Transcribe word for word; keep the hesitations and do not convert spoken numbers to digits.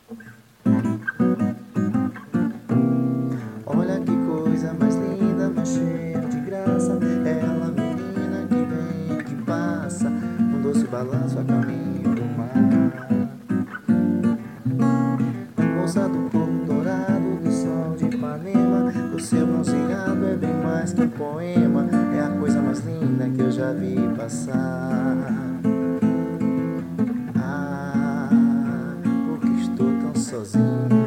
Olha que coisa mais linda, mais cheia de graça. Ela, menina que vem, que passa, um doce balanço a caminho do mar. Moça do corpo dourado, do sol de Ipanema, o seu bronzeado é bem mais que um poema. É a coisa mais linda que eu já vi passar. Ah, porque estou tão sozinho.